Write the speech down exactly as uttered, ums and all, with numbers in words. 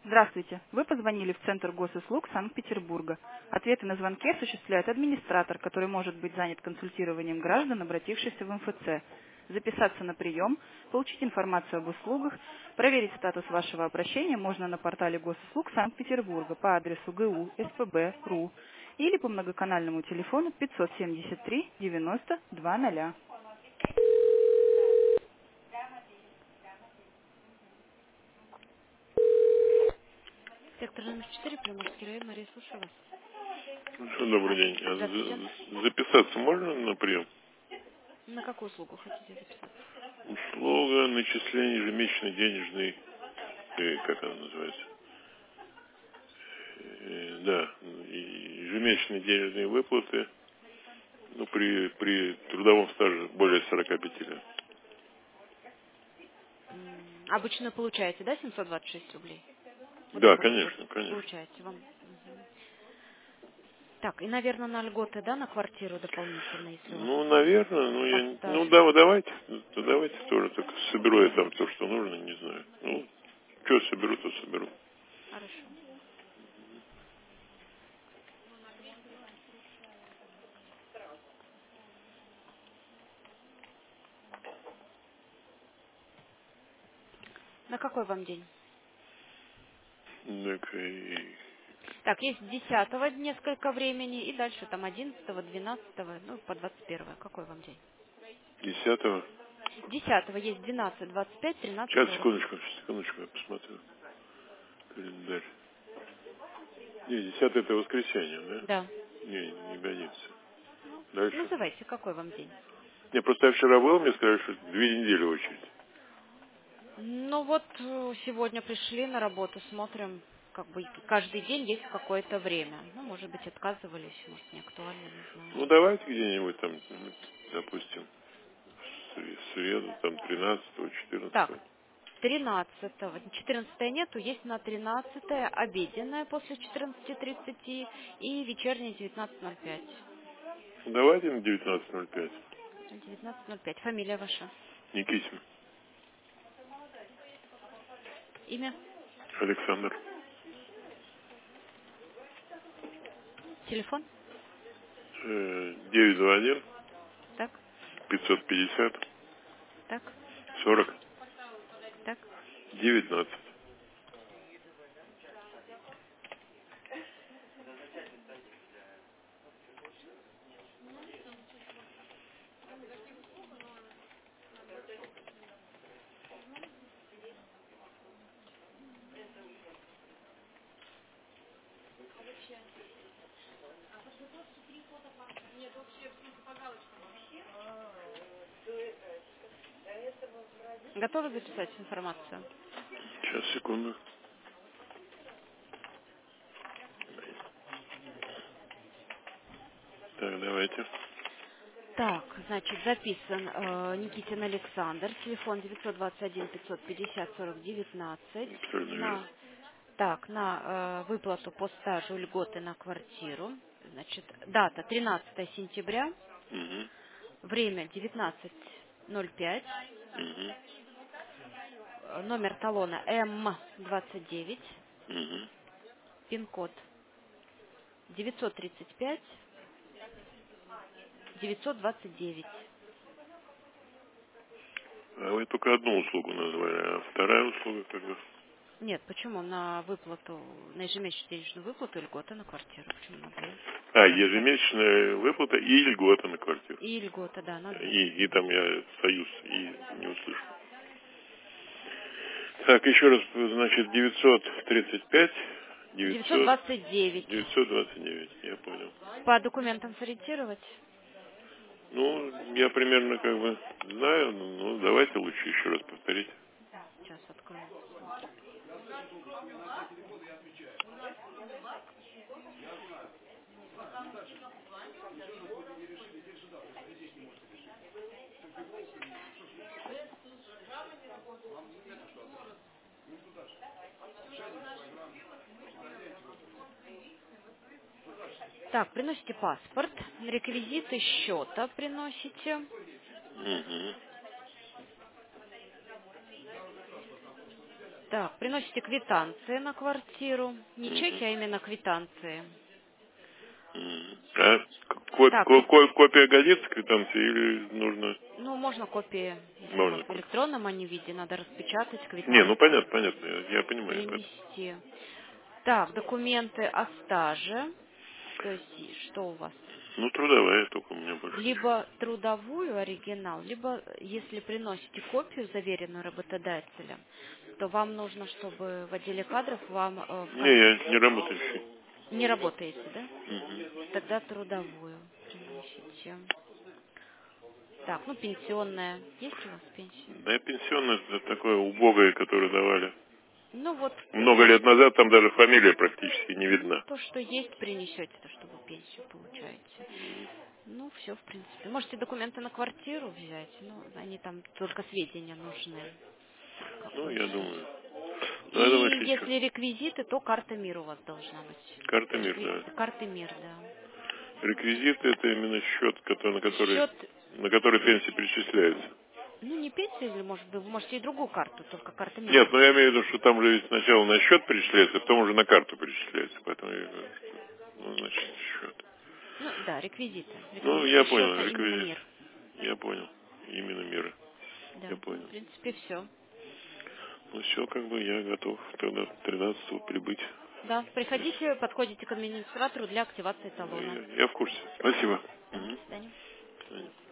Здравствуйте. Вы позвонили в Центр госуслуг Санкт-Петербурга. Ответы на звонки осуществляет администратор, который может быть занят консультированием граждан, обратившихся в эм эф це. Записаться на прием, получить информацию об услугах, проверить статус вашего обращения можно на портале госуслуг Санкт-Петербурга по адресу гэ у эс пэ бэ точка ру или по многоканальному телефону пятьсот семьдесят три девяносто два ноля. Сектор номер четыре, Приморский район, Мария, слушаю вас. Ну, добрый день. А Здравствуйте. за- записаться можно на прием? На какую услугу хотите записаться? Услуга начисления ежемесячной денежной, э, как она называется? Э, да, и ежемесячные денежные выплаты, ну, при, при трудовом стаже более сорока пяти лет. М, Обычно получаете, да, семьсот двадцать шесть рублей? Вот Да, эту выплату конечно, конечно. получаете вам. Мгм. Так, и, наверное, на льготы, да, на квартиру дополнительно, если у вас Ну, наверное, ну, по я, ну, стажу. да, вы давайте, ну, давайте тоже, только соберу я там то, что нужно, не знаю. Ну, что соберу, то соберу. Хорошо. На какой вам день? Так, и Так, есть десятого несколько времени, и дальше там одиннадцатого, двенадцатого, ну, по двадцать первое. Какой вам день? десятого. Десятого есть двенадцать, двадцать пять, тринадцать, Сейчас, сорок. секундочку, секундочку, я посмотрю календарь. Не, десятое это воскресенье, да? Да. Не, не годится. Ну, Дальше. называйте, какой вам день. Не, просто я вчера был, мне сказали, что две недели очередь. Ну вот э, сегодня пришли на работу, смотрим, как бы каждый день есть какое-то время. Ну, может быть, отказывались, может, не актуально, не знаю. Ну, давайте где-нибудь там, ну, допустим, в сре- среду, там, тринадцатого, Так, четырнадцатого. тринадцатого. четырнадцатое нету, есть на тринадцатое обеденное после четырнадцати тридцати и вечернее девятнадцать ноль пять. Ну, давайте на девятнадцать ноль пять. девятнадцать ноль пять. Фамилия ваша? Никитин. Имя? Александр. Телефон? Э, девятьсот двадцать один, Так, пятьсот пятьдесят, так, сорок, так. девятнадцать. Готовы записать информацию? Сейчас, секунду. Так, давайте. Так, значит, записан э, Никитин Александр, телефон девятьсот двадцать один пятьсот пятьдесят сорок девятнадцать. Абсолютно верно. На, так, на э, выплату по стажу льготы на квартиру. Значит, дата тринадцатое сентября, Угу. время девятнадцать ноль пять, Угу. э, номер талона эм двадцать девять, Угу. пин-код девятьсот тридцать пять девятьсот двадцать девять. А вы только одну услугу назвали, а вторая услуга как бы... Нет, почему на выплату, на ежемесячную денежную выплату льготы на квартиру? Почему на две? А, Раз, так. ежемесячная выплата и льгота на квартиру. И льгота, да, на две. И, и там я союз и не услышал. Так, еще раз, значит, девятьсот тридцать пять, девятьсот девятьсот, двадцать девять. девятьсот двадцать девять, я понял. По документам сориентировать? Ну, я примерно как бы знаю, ну, ну, давайте лучше еще раз повторить. Сейчас открою. Так, приносите паспорт, реквизиты счета приносите. Угу. Так, приносите квитанции на квартиру. Не чеки, Мгм. а именно квитанции. М. А ко- Так, ко- и- ко- копия годится квитанции или нужно? ну, можно копии, если у вас Можно в копию. электронном они виде, надо распечатать Не, ну квитанцию, понятно, понятно, я, я понимаю об этом. принести. Так, документы о стаже. То есть, что у вас? Ну, трудовая только у меня больше ничего. Либо трудовую оригинал, либо, если приносите копию, заверенную работодателем, то вам нужно, чтобы в отделе кадров вам э, в Не, кон- я не работающий. не работаете, да? Мгм. Тогда трудовую приносите. Так, ну пенсионная. Есть у вас пенсия? Да, пенсионное это такое убогое, которое давали. Ну вот Много то, лет что, назад там даже фамилия практически не ну, видна. то, что есть, принесете, то, что вы пенсию получаете. Ну, все, в принципе. Можете документы на квартиру взять, ну, они там только сведения нужны. Ну, Какой я счет. думаю. Ну, я думаю, И если что. если реквизиты, то карта МИР у вас должна быть. Карта мир, да. Рекви- Карты МИР, да. Реквизиты это именно счет, который, на который, Счет, на который пенсия перечисляется. ну, не пенсия, или, может быть, вы можете и другую карту, только карта МИР Нет, вам. но я имею в виду, что там же ведь сначала на счет перечисляется, а потом уже на карту перечисляется. Поэтому я говорю, что, ну, значит, счет. Ну, да, реквизиты. Ну, Реквизиты я понял, счета именно реквизит. МИР. Я понял. Именно мира. Я Да, ну, в понял. принципе, все. Ну все, как бы я готов тогда тринадцатого прибыть. Да, приходите, подходите к администратору для активации Ну, талона. я, я в курсе. Спасибо. Да, до Мгм. свидания. До свидания.